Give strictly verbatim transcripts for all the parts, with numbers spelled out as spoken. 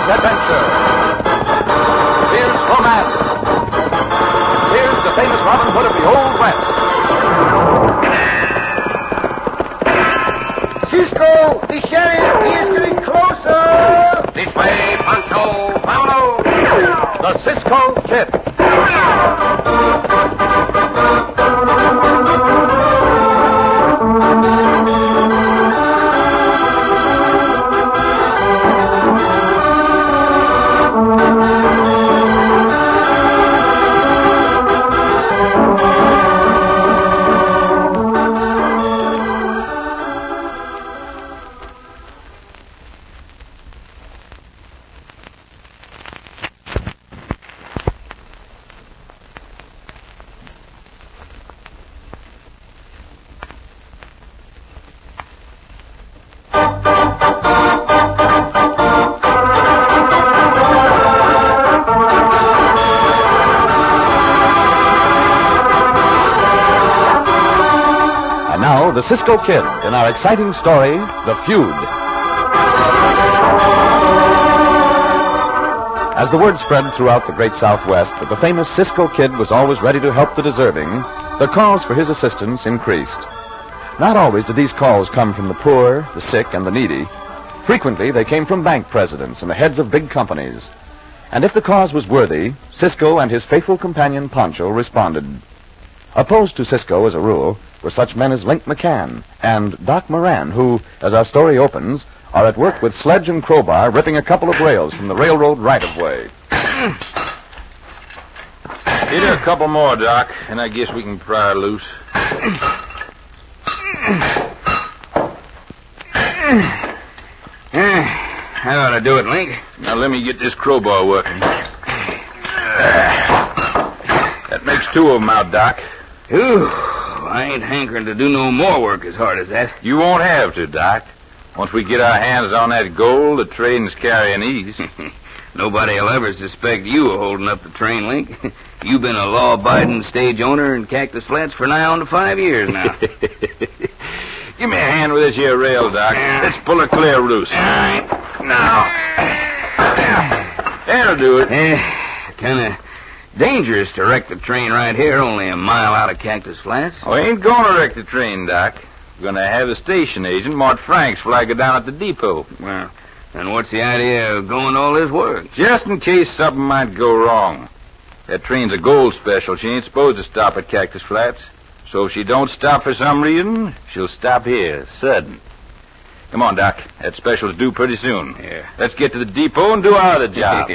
Here's adventure. Here's romance. Here's the famous Robin Hood of the Old West. Cisco, the sheriff, he is getting closer. This way, Pancho. Follow. The Cisco Kid. The Cisco Kid in our exciting story, The Feud. As the word spread throughout the great Southwest that the famous Cisco Kid was always ready to help the deserving, the calls for his assistance increased. Not always did these calls come from the poor, the sick, and the needy. Frequently, they came from bank presidents and the heads of big companies. And if the cause was worthy, Cisco and his faithful companion Pancho responded. Opposed to Cisco, as a rule, were such men as Link McCann and Doc Moran, who, as our story opens, are at work with sledge and crowbar ripping a couple of rails from the railroad right-of-way. Hit a couple more, Doc, and I guess we can pry her loose. How ought to do it, Link? Now let me get this crowbar working. That makes two of them out, Doc. Ooh, I ain't hankering to do no more work as hard as that. You won't have to, Doc. Once we get our hands on that gold, the train's carrying ease. Nobody'll ever suspect you of holding up the train, Link. You've been a law-abiding stage owner in Cactus Flats for nigh on to five years now. Give me a hand with this here rail, Doc. Let's pull her clear loose. All right. Now. That'll do it. Eh, kind of dangerous to wreck the train right here, only a mile out of Cactus Flats. Oh, I ain't gonna wreck the train, Doc. We're gonna have the station agent, Mort Franks, flag it down at the depot. Well, then what's the idea of going all this work? Just in case something might go wrong. That train's a gold special. She ain't supposed to stop at Cactus Flats. So if she don't stop for some reason, she'll stop here, sudden. Come on, Doc. That special's due pretty soon. Yeah. Let's get to the depot and do our other job.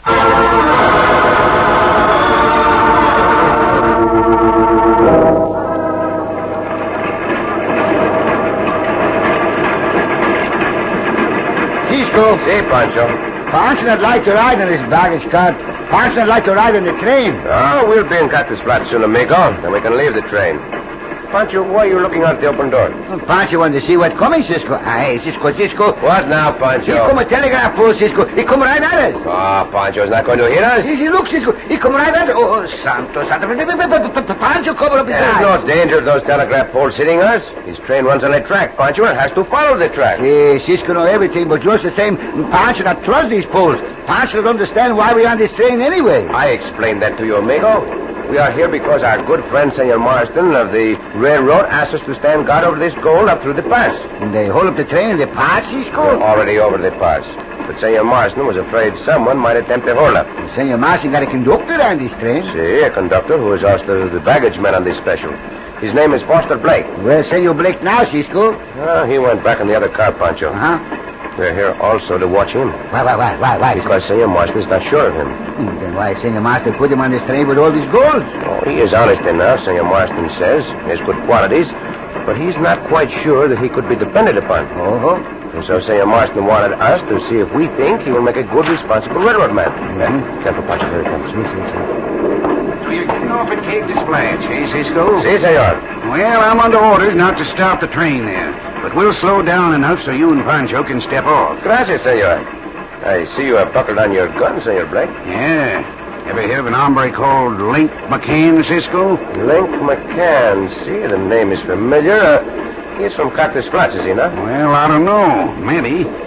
Cisco. See, Pancho. Pancho would like to ride in this baggage cart. Pancho would like to ride in the train. Oh, we'll be in Cactus Flats soon, amigo. Then we can leave the train. Pancho, why are you looking out the open door? Well, Pancho wanted to see what's coming, Cisco. Aye, Cisco, Cisco. What now, Pancho? He come a telegraph pole, Cisco. He come right at us. Ah, oh, Pancho's not going to hear us. See, see, look, Cisco. He come right at us. Oh, oh Santo, Santo. Pancho cover up his There's eyes. no danger of those telegraph poles hitting us. His train runs on a track, Pancho, and has to follow the track. See, Cisco know everything, but just the same, Pancho not trust these poles. Pancho don't understand why we're on this train anyway. I explained that to you, amigo. We are here because our good friend, Senor Marston of the railroad, asked us to stand guard over this gold up through the pass. And they hold up the train in the pass, Cisco? We're already over the pass. But Senor Marston was afraid someone might attempt to hold up. And Senor Marston got a conductor on this train. See, a conductor who is also the baggage man on this special. His name is Foster Blake. Where's Senor Blake now, Cisco? Oh, he went back in the other car, Pancho. Uh-huh. We're here also to watch him. Why, why, why, why, why? Because Senor Marston is not sure of him. Hmm, then why Senor Marston put him on this train with all these gold? Oh, he is honest enough, Senor Marston says. He has good qualities. But he's not quite sure that he could be depended upon. Oh. And so Senor Marston wanted us to see if we think he will make a good, responsible railroad man. Mm-hmm. Careful, Pancho. Here he comes. See, see, see. So you're getting off at Cactus Flats, eh, Cisco? Si, senor. Well, I'm under orders not to stop the train there. But we'll slow down enough so you and Pancho can step off. Gracias, senor. I see you have buckled on your gun, Senor Blake. Yeah. Ever hear of an hombre called Link McCann, Cisco? Link McCann. See, the name is familiar. Uh, he's from Cactus Flats, is he not? Well, I don't know. Maybe.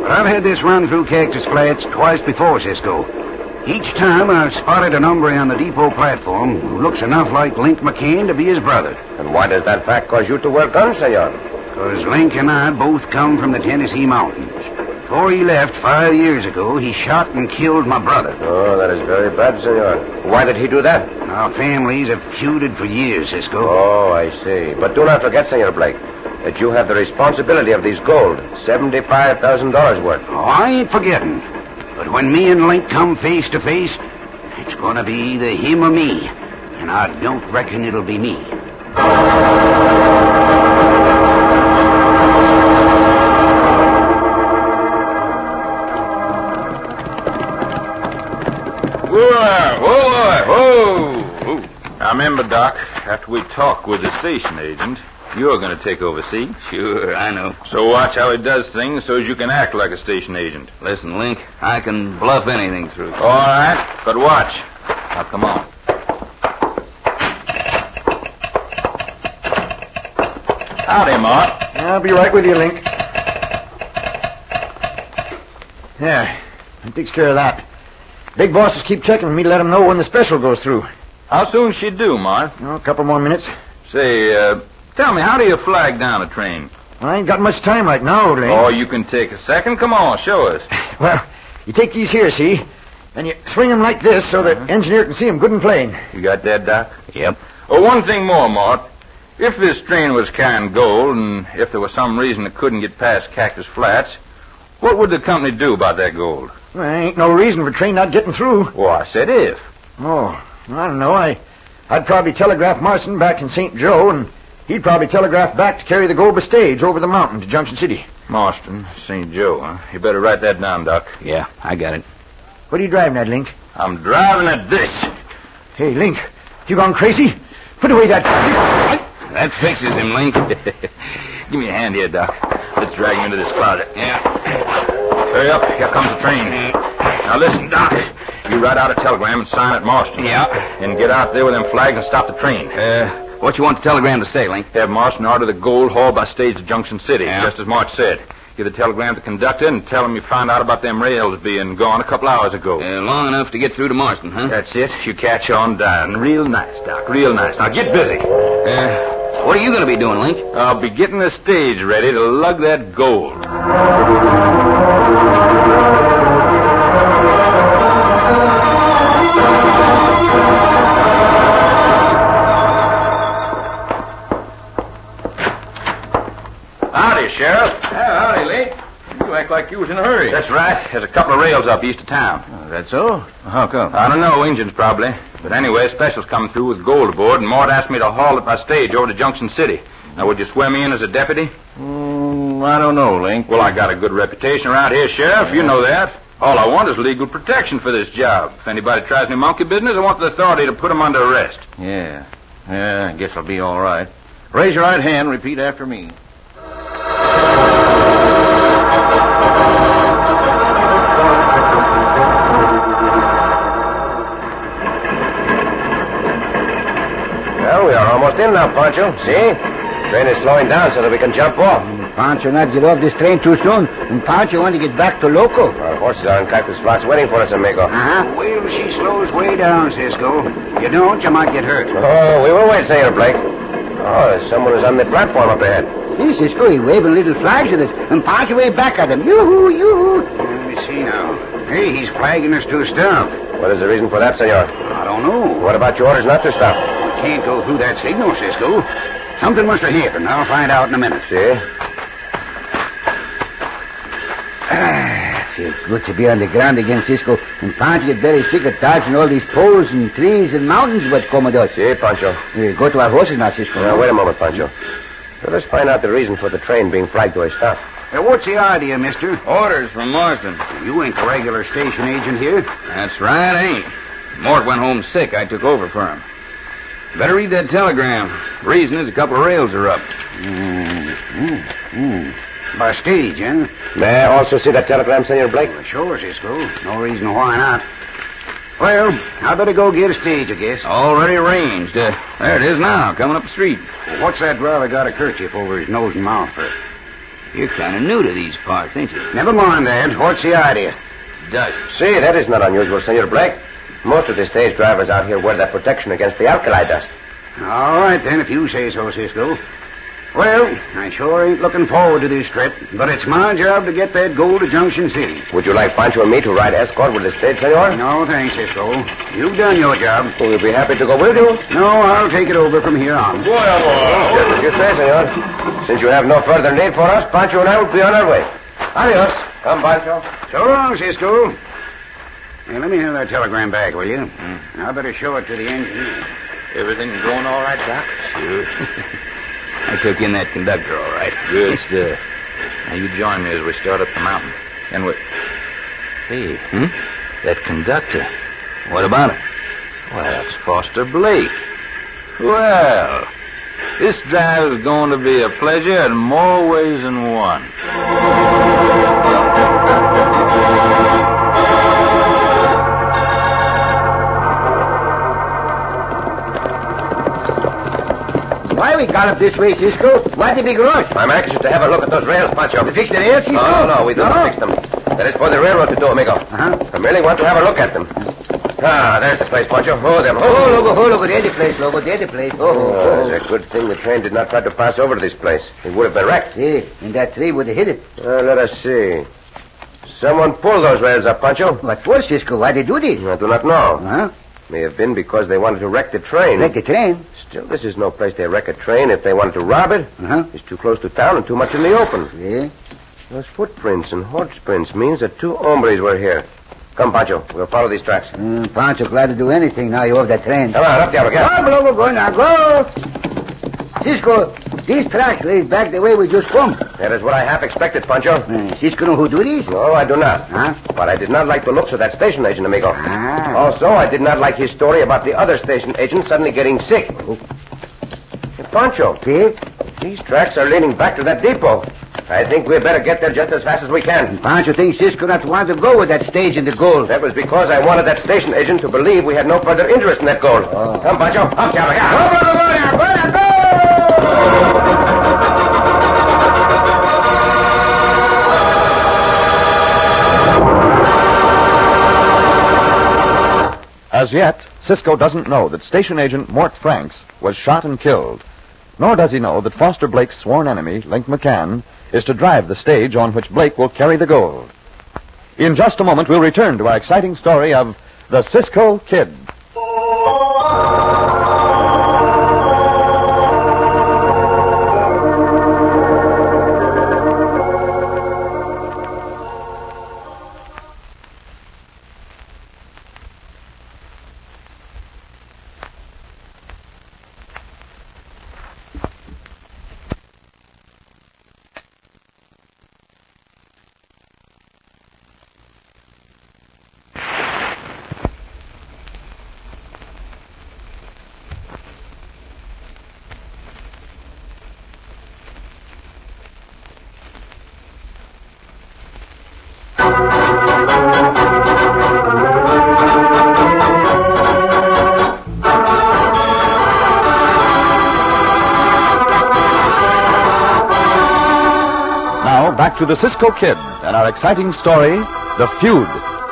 But I've had this run through Cactus Flats twice before, Cisco. Each time I've spotted an hombre on the depot platform who looks enough like Link McCain to be his brother. And why does that fact cause you to wear guns, senor? Because Link and I both come from the Tennessee mountains. Before he left five years ago, he shot and killed my brother. Oh, that is very bad, senor. Why did he do that? Our families have feuded for years, Cisco. Oh, I see. But do not forget, Senor Blake, that you have the responsibility of these gold, seventy-five thousand dollars worth. Oh, I ain't forgetting. But when me and Link come face to face, it's gonna be either him or me. And I don't reckon it'll be me. Whoa, whoa, whoa, whoa. Now remember, Doc, after we talk with the station agent, you're going to take over, see? Sure, I know. So watch how he does things so as you can act like a station agent. Listen, Link, I can bluff anything through. All right, but watch. Now, come on. Howdy, Mart. I'll be right with you, Link. Yeah, that takes care of that. Big bosses keep checking with me to let them know when the special goes through. How soon she do, Mart? Oh, a couple more minutes. Say, uh, tell me, how do you flag down a train? Well, I ain't got much time right now, Link. Oh, you can take a second. Come on, show us. Well, you take these here, see? And you swing them like this so the engineer can see them good and plain. You got that, Doc? Yep. Oh, one thing more, Mart. If this train was carrying gold, and if there was some reason it couldn't get past Cactus Flats, what would the company do about that gold? Well, there ain't no reason for a train not getting through. Well, I said if. Oh, I don't know. I, I'd probably telegraph Marston back in Saint Joe, and he'd probably telegraph back to carry the gold by stage over the mountain to Junction City. Marston, Saint Joe, huh? You better write that down, Doc. Yeah, I got it. What are you driving at, Link? I'm driving at this. Hey, Link, you gone crazy? Put away that... That fixes him, Link. Give me a hand here, Doc. Let's drag him into this closet. Yeah. Hurry up. Here comes the train. Now listen, Doc. You write out a telegram and sign it, Marston. Yeah. And get out there with them flags and stop the train. Uh, what you want the telegram to say, Link? Have Marston order the gold hauled by stage to Junction City, Yeah. just as March said. Give the telegram to the conductor and tell him you found out about them rails being gone a couple hours ago. Uh, long enough to get through to Marston, huh? That's it. You catch on down. Real nice, Doc. Real nice. Now get busy. Uh, what are you going to be doing, Link? I'll be getting the stage ready to lug that gold. Howdy, Sheriff. Yeah, howdy, Link. You act like you was in a hurry. That's right. There's a couple of rails up east of town. Oh, that's so? How come? I don't know, engines probably. But anyway, a special's coming through with gold aboard, and Mort asked me to haul it by stage over to Junction City. Now, would you swear me in as a deputy? Mm, I don't know, Link. Well, I got a good reputation around here, Sheriff. You know that. All I want is legal protection for this job. If anybody tries me monkey business, I want the authority to put them under arrest. Yeah. Yeah, I guess I'll be all right. Raise your right hand and repeat after me. Well, we are almost in now, Pancho. See? The train is slowing down so that we can jump off. Pancho not get off this train too soon, and Pancho want to get back to Loco. Our horses are in Cactus Flats waiting for us, amigo. Uh-huh. Wait till she slows way down, Cisco. You don't, you might get hurt. Oh, we will wait, Senor Blake. Oh, there's someone who's on the platform up ahead. See, Cisco, he waving little flags at us, and Pancho wave back at him. Yoo-hoo, yoo-hoo. Let me see now. Hey, he's flagging us to stop. What is the reason for that, senor? I don't know. What about your orders not to stop? Can't go through that signal, Cisco. Something must have happened. I'll find out in a minute. See? Ah, feels good to be on the ground again, Cisco. And Pancho get very sick of dodging all these poles and trees and mountains what come with us. See, Pancho. We go to our horses now, Cisco. Now, wait a moment, Pancho. So let's find out the reason for the train being flagged to a stop. Uh, what's the idea, mister? Orders from Marston. You ain't the regular station agent here. That's right, I ain't. Mort went home sick. I took over for him. Better read that telegram. Reason is a couple of rails are up. Mm, mm, mm. By stage, huh? May I also see that telegram, Senor Blake? Well, sure, Cisco. No reason why not. Well, I better go get a stage, I guess. Already arranged. Uh, there it is now, coming up the street. What's that driver got a kerchief over his nose and mouth for? You're kind of new to these parts, ain't you? Never mind that. What's the idea? Dust. See, that is not unusual, Senor Blake. Most of the stage drivers out here wear that protection against the alkali dust. All right, then, if you say so, Cisco. Well, I sure ain't looking forward to this trip, but it's my job to get that gold to Junction City. Would you like Pancho and me to ride escort with the stage, Senor? No, thanks, Cisco. You've done your job. We'll be happy to go with you. No, I'll take it over from here on. Just as you say, Senor. Since you have no further need for us, Pancho and I will be on our way. Adios. Come, Pancho. So long, Cisco. Hey, let me have that telegram back, will you? Mm. I better show it to the engineer. Everything going all right, Doc? Sure. I took in that conductor all right. Good stuff. Now you join me as we start up the mountain. And we... Hey, Hmm? that conductor. What about it? Well, it's Foster Blake. Well, this drive is going to be a pleasure in more ways than one. Why we got up this way, Cisco? Why the big rush? I'm anxious to have a look at those rails, Pancho. To fix the rails, Cisco? No, no, no, we do not fix them. That is for the railroad to do, amigo. Uh-huh. I merely want to have a look at them. Ah, there's the place, Pancho. Oh, them. Oh, logo, oh, logo, there's the place, logo, there's the place. Oh, oh, Oh, oh. it's a good thing the train did not try to pass over to this place. It would have been wrecked. Yeah, and that tree would have hit it. Uh, let us see. Someone pulled those rails up, Pancho. What for, Cisco? Why they do this? I do not know. Huh? May have been because they wanted to wreck the train. Wreck the train? Still, this is no place they wreck a train if they wanted to rob it. Uh-huh. It's too close to town and too much in the open. Yeah. Those footprints and horse prints means that two hombres were here. Come, Pancho. We'll follow these tracks. Mm, Pancho glad to do anything now you have that train. Come on, up the other Come, logo, go now, go! Cisco, these tracks lead back the way we just come. That is what I half expected, Pancho. Uh, Cisco know who do this? No, I do not. Huh? But I did not like the looks of that station agent, amigo. Ah. Also, I did not like his story about the other station agent suddenly getting sick. Hey, Pancho. See? These tracks are leading back to that depot. I think we'd better get there just as fast as we can. Pancho thinks Cisco not want to go with that stage in the gold. That was because I wanted that station agent to believe we had no further interest in that gold. Oh. Come, Pancho. Up, Chava. Go, go, go, go now, go now, go! As yet, Cisco doesn't know that station agent Mort Franks was shot and killed. Nor does he know that Foster Blake's sworn enemy, Link McCann, is to drive the stage on which Blake will carry the gold. In just a moment, we'll return to our exciting story of the Cisco Kid. Back to the Cisco Kid and our exciting story, The Feud.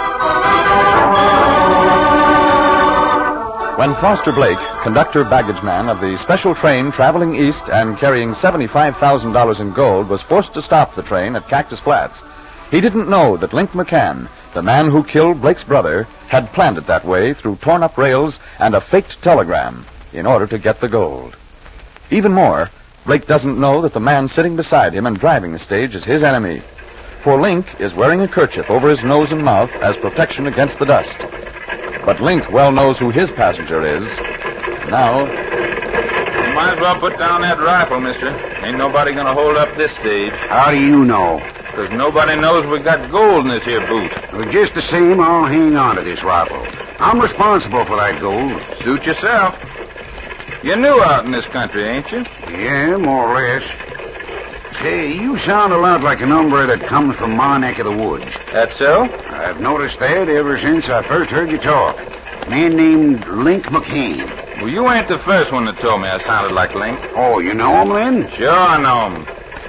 When Foster Blake, conductor baggage man of the special train traveling east and carrying seventy-five thousand dollars in gold, was forced to stop the train at Cactus Flats, he didn't know that Link McCann, the man who killed Blake's brother, had planned it that way through torn-up rails and a faked telegram in order to get the gold. Even more, Blake doesn't know that the man sitting beside him and driving the stage is his enemy. For Link is wearing a kerchief over his nose and mouth as protection against the dust. But Link well knows who his passenger is. Now... You might as well put down that rifle, mister. Ain't nobody gonna hold up this stage. How do you know? Because nobody knows we got gold in this here boot. Well, just the same, I'll hang on to this rifle. I'm responsible for that gold. Suit yourself. You're new out in this country, ain't you? Yeah, more or less. Say, you sound a lot like a hombre that comes from my neck of the woods. That so? I've noticed that ever since I first heard you talk. A man named Link McCann. Well, you ain't the first one that told me I sounded like Link. Oh, you know him, then? Sure I know him.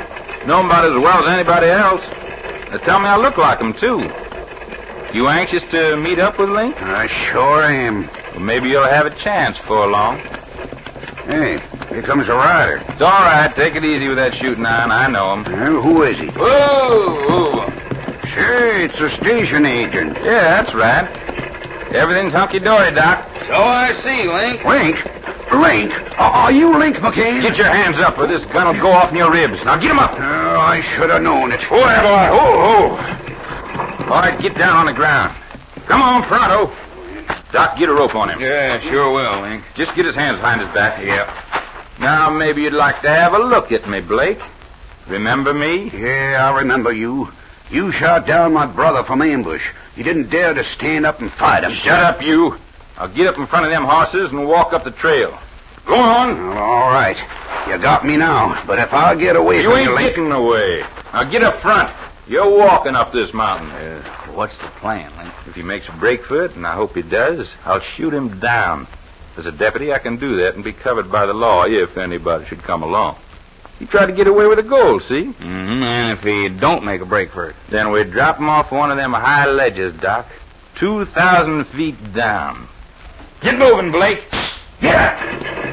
Know him about as well as anybody else. They tell me I look like him, too. You anxious to meet up with Link? I sure am. Well, maybe you'll have a chance before long. Hey, here comes a rider. It's all right. Take it easy with that shooting iron. I know him. Well, who is he? Whoa! Say, it's the station agent. Yeah, that's right. Everything's hunky-dory, Doc. So I see, Link. Link? Link? Are you Link McCann? Get your hands up or this gun will go off in your ribs. Now get him up. Oh, I should have known it. Oh, there, boy. Oh, oh. All right, get down on the ground. Come on, pronto. Doc, get a rope on him. Yeah, sure will, Link. Just get his hands behind his back. Yep. Now, maybe you'd like to have a look at me, Blake. Remember me? Yeah, I remember you. You shot down my brother from ambush. You didn't dare to stand up and fight him. Shut up, you. I'll get up in front of them horses and walk up the trail. Go on. Well, all right. You got me now, but if I get away You from ain't you, Link... getting away. Now get up front. You're walking up this mountain. Uh, what's the plan, Link? If he makes a break for it, and I hope he does, I'll shoot him down. As a deputy, I can do that and be covered by the law if anybody should come along. He tried to get away with the gold, see? Mm-hmm. And if he don't make a break for it? Then we drop him off one of them high ledges, Doc. Two thousand feet down. Get moving, Blake. Yeah.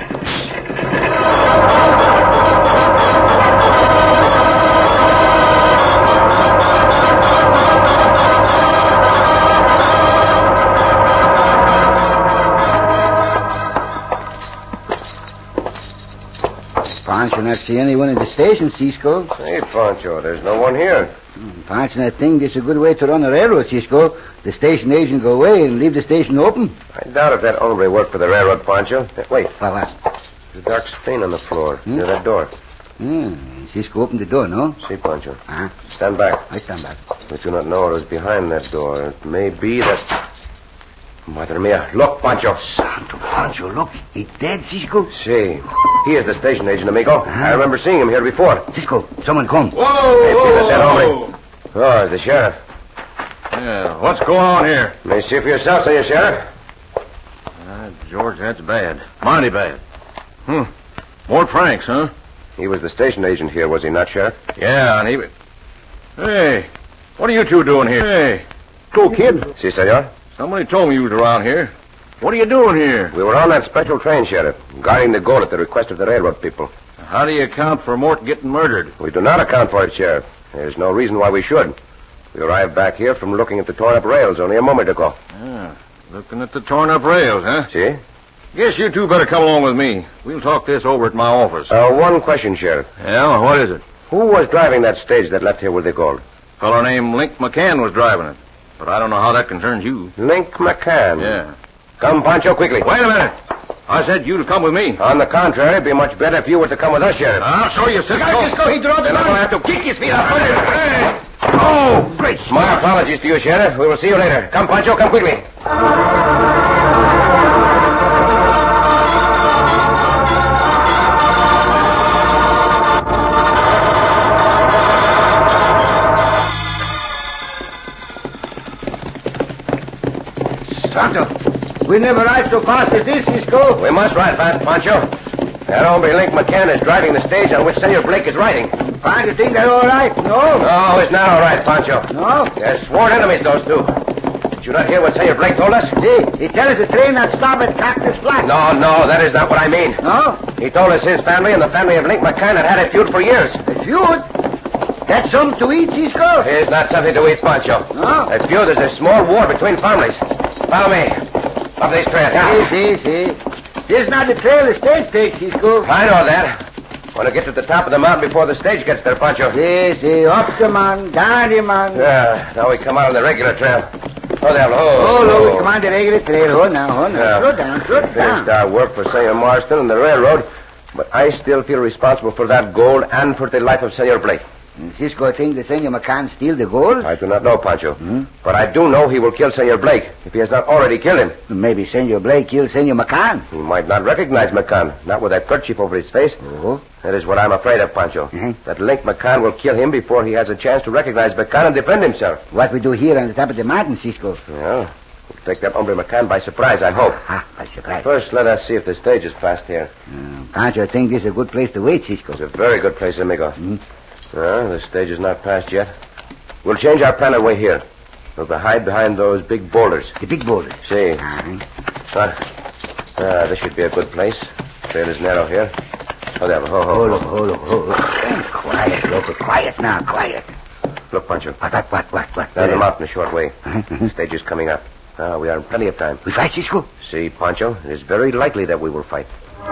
Pancho not see anyone in the station, Cisco. Hey, Pancho, there's no one here. Hmm, Pancho not think this is a good way to run a railroad, Cisco. The station agent go away and leave the station open. I doubt if that hombre worked for the railroad, Pancho. Uh, Wait, What, what? there's a dark stain on the floor near that door. Hmm, Cisco opened the door, no? See, Pancho. Uh-huh. Stand back. I stand back. We do not know what was behind that door. It may be that... Madre mia. Look, Pancho. Santo Pancho, look. He dead, Cisco. See, he is the station agent, amigo. I remember seeing him here before. Cisco, someone come. Whoa! Hey, peep at that hombre. Oh, it's the sheriff. Yeah, what's going on here? You may see for yourself, say you, Sheriff. Uh, George, that's bad. Mighty bad. Hmm. Mort Franks, huh? He was the station agent here, was he not, Sheriff? Yeah, and he... Hey, what are you two doing here? Hey, cool kid. Si, senor. Somebody told me you was around here. What are you doing here? We were on that special train, Sheriff, guarding the gold at the request of the railroad people. How do you account for Mort getting murdered? We do not account for it, Sheriff. There's no reason why we should. We arrived back here from looking at the torn-up rails only a moment ago. Yeah, looking at the torn-up rails, huh? See? Guess you two better come along with me. We'll talk this over at my office. Uh, one question, Sheriff. Yeah, what is it? Who was driving that stage that left here with the gold? A fellow named Link McCann was driving it. But I don't know how that concerns you. Link McCann. Yeah. Come, Pancho, quickly. Wait a minute. I said you to come with me. On the contrary, it'd be much better if you were to come with us, Sheriff. I'll show you, Cisco. Cisco, he drew the Then I'm going line. to have to kick his feet off. Hey. Oh, great My apologies to you, Sheriff. We will see you later. Come, Pancho, come quickly. Santo, we never ride so fast as this, Cisco. We must ride fast, Pancho. That hombre Link McCann is driving the stage on which Senor Blake is riding. Pancho think they're all right, no? No, it's not all right, Pancho. No? They're sworn enemies, those two. Did you not hear what Senor Blake told us? See, he tell us the train not stop at Cactus Flat. No, no, that is not what I mean. No? He told us his family and the family of Link McCann had had a feud for years. A feud? That's something to eat, Cisco? It is not something to eat, Pancho. No? A feud is a small war between families. Follow me. Up this trail. See, see, see. This is not the trail the stage takes, Cisco. I know that. Want to get to the top of the mountain before the stage gets there, Pancho. See, see. Up the man, down the man. Yeah, now we come out on the regular trail. Oh, there. Oh, Oh, look, we come on the regular trail. Hold now, hold now. Yeah. Slow down, slow Finished down. our work for Senor Marston and the railroad, but I still feel responsible for that gold and for the life of Senor Blake. And Cisco think the Senor McCann steal the gold? I do not know, Pancho. Hmm? But I do know he will kill Senor Blake if he has not already killed him. Maybe Senor Blake killed Senor McCann. He might not recognize McCann, not with that kerchief over his face. Oh? That is what I'm afraid of, Pancho. Mhm. That Link McCann will kill him before he has a chance to recognize McCann and defend himself. What we do here on the top of the mountain, Cisco? Well, we'll take that hombre McCann by surprise, I hope. Ah, by surprise. First, let us see if the stage is fast here. Uh, Pancho think this is a good place to wait, Cisco. It's a very good place, amigo. Mhm. Uh, the stage is not passed yet. We'll change our plan and wait here. We'll hide behind those big boulders. The big boulders. See. Uh-huh. Uh, uh, this should be a good place. Trail is narrow here. Oh, there. Ho, ho, Hold ho. on, hold on, hold on. Quiet, local. Quiet now, quiet. Look, Pancho. What, what, what, what, what? Down the mountain a short way. Uh-huh. Stage is coming up. Ah, we are in plenty of time. We fight, Cisco? See, Pancho, it is very likely that we will fight.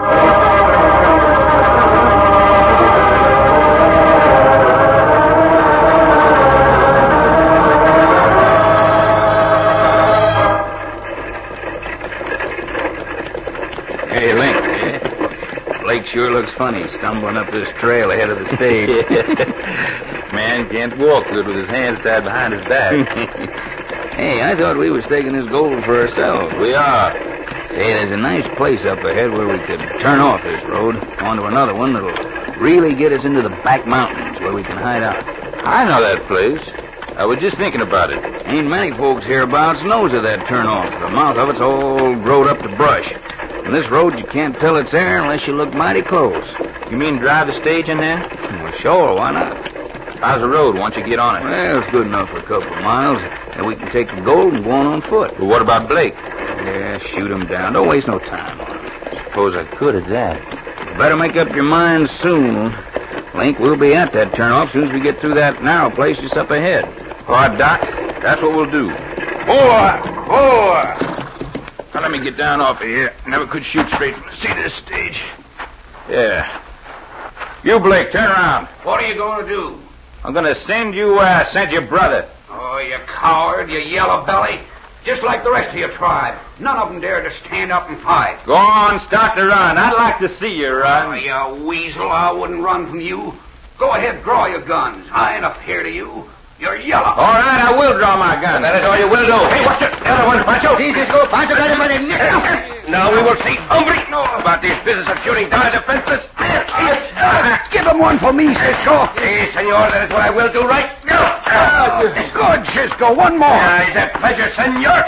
Hey, Link. Blake sure looks funny stumbling up this trail ahead of the stage. Man can't walk good with his hands tied behind his back. Hey, I thought we was taking this gold for ourselves. We are. Say, there's a nice place up ahead where we could turn off this road onto another one that'll really get us into the back mountains where we can hide out. I know that place. I was just thinking about it. Ain't many folks hereabouts knows of that turnoff. The mouth of it's all growed up to brush. And this road, you can't tell it's there unless you look mighty close. You mean drive the stage in there? Well, sure, why not? How's the road once you get on it? Well, it's good enough for a couple of miles. And we can take the gold and go on on foot. Well, what about Blake? Yeah, shoot him down. Don't waste no time on him. Suppose I could at that. You better make up your mind soon. Link, we'll be at that turnoff as soon as we get through that narrow place just up ahead. All right, Doc. That's what we'll do. Boy! Boy! Now, let me get down off of here. Never could shoot straight from the seat of this stage. Yeah. You, Blake, turn around. What are you going to do? I'm going to send you, uh, send your brother. Oh, you coward, you yellow belly. Just like the rest of your tribe. None of them dare to stand up and fight. Go on, start to run. I'd like to see you run. Oh, you weasel, I wouldn't run from you. Go ahead, draw your guns. I ain't afraid of you. You're yellow. All right, I will draw my gun. That is all you will do. Hey, what's it? The other one, Pancho. Jesus, go, Pancho, got him by the neck. Now we will see. Hombre, know about this business of shooting down a defenseless. Give him one for me, Cisco. Si, senor, that is what I will do right now. Good, Cisco. One more. Uh, is that pleasure, senor?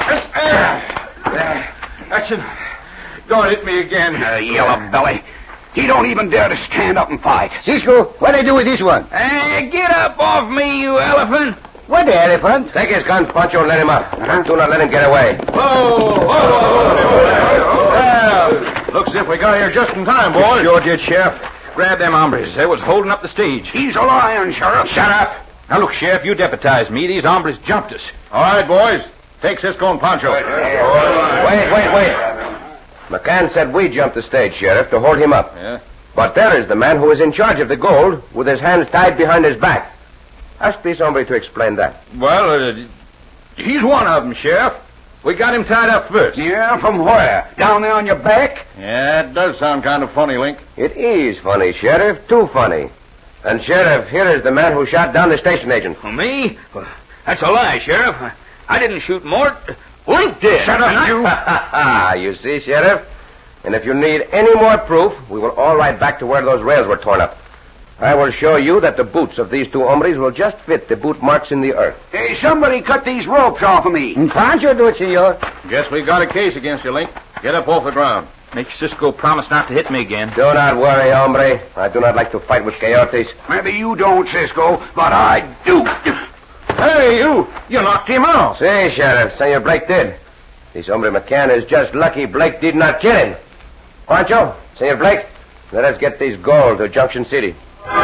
That's it. Don't hit me again. Uh, yellow belly. He don't even dare to stand up and fight. Cisco, what I do with this one? Hey, get up off me, you elephant. What the elephant? Take his gun, Pancho, and let him up. Uh-huh. Do not let him get away. Whoa! Whoa! Whoa! Well, looks as if we got here just in time, boys. Sure did, Sheriff. Grab them hombres. They was holding up the stage. He's a lion, Sheriff. Shut up. Now, look, Sheriff, you deputized me. These hombres jumped us. All right, boys. Take Cisco and Pancho. Wait, wait, wait. McCann said we jumped the stage, Sheriff, to hold him up. Yeah? But there is the man who is in charge of the gold with his hands tied behind his back. Ask this hombre to explain that. Well, uh, he's one of them, Sheriff. We got him tied up first. Yeah, from where? Down there on your back? Yeah, it does sound kind of funny, Link. It is funny, Sheriff. Too funny. And, Sheriff, here is the man who shot down the station agent. For me? Well, that's a lie, Sheriff. I, I didn't shoot Mort. Link did. Shut up, And you. I- You see, Sheriff? And if you need any more proof, we will all ride back to where those rails were torn up. I will show you that the boots of these two hombres will just fit the boot marks in the earth. Hey, somebody cut these ropes off of me. And Pancho do it, senor. Guess we got a case against you, Link. Get up off the ground. Make Cisco promise not to hit me again. Do not worry, hombre. I do not like to fight with coyotes. Maybe you don't, Cisco, but I do. Hey, you! You knocked him out. See, Sheriff, Senor Blake did. This hombre McCann is just lucky Blake did not kill him. Pancho, Senor Blake, let us get these gold to Junction City.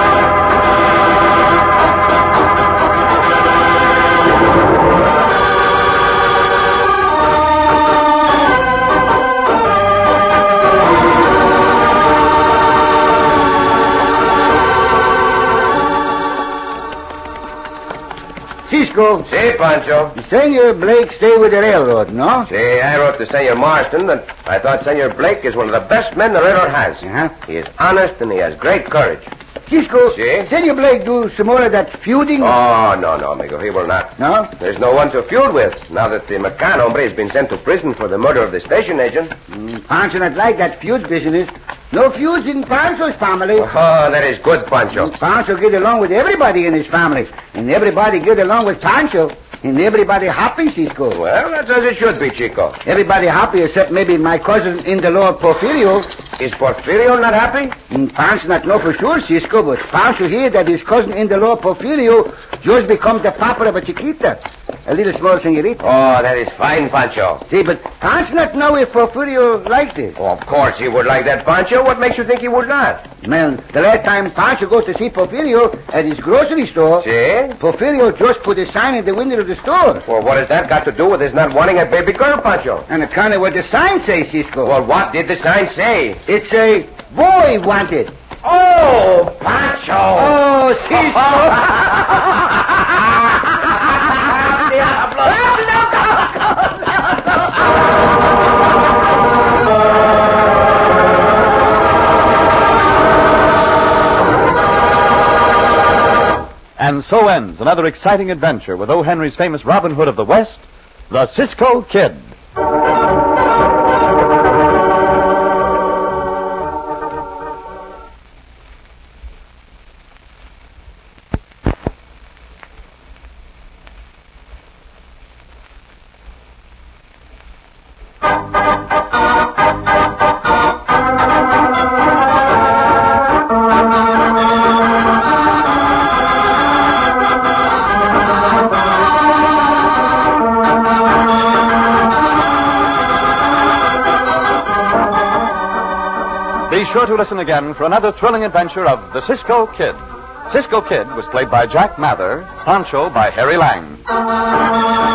Cisco, See, Pancho. Senor Blake stay with the railroad, no? See, I wrote to Senor Marston that I thought Senor Blake is one of the best men the railroad has. Uh-huh. He is honest and he has great courage. Cisco, Si? Senor Blake do some more of that feuding? Oh, no, no, amigo. He will not. No? There's no one to feud with now that the McCann hombre has been sent to prison for the murder of the station agent. Mm, Pancho not like that feud business. No feuds in Pancho's family. Oh, that is good, Pancho. Pancho get along with everybody in his family. And everybody get along with Pancho. And everybody happy, Cisco. Well, that's as it should be, Chico. Everybody happy except maybe my cousin in the law, Porfirio. Is Porfirio not happy? Mm, Pancho not know for sure, Cisco, but Pancho hear that his cousin-in-the-law Porfirio just become the papa of a chiquita, a little small señorita. Oh, that is fine, Pancho. See, but Pancho not know if Porfirio liked it. Oh, of course he would like that, Pancho. What makes you think he would not? Man, the last time Pancho goes to see Porfirio at his grocery store, See? Porfirio just put a sign in the window of the store. Well, what has that got to do with his not wanting a baby girl, Pancho? And it's kind of what the sign says, Cisco. Well, what did the sign say? It's a boy wanted. Oh, Pancho! Oh, Cisco! And so ends another exciting adventure with O. Henry's famous Robin Hood of the West, the Cisco Kid. Be sure to listen again for another thrilling adventure of the Cisco Kid. Cisco Kid was played by Jack Mather, Pancho by Harry Lang.